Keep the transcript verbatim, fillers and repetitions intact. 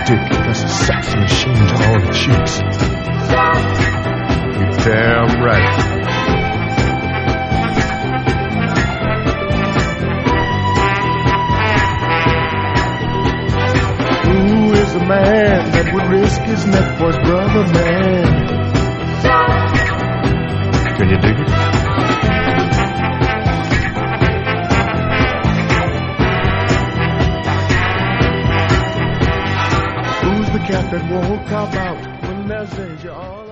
dick that's a sex machine to all the chicks. You're damn right. Who is a man that would risk his neck for his brother, man? Can you dig it? Who's the cat that won't cop out when there's danger on?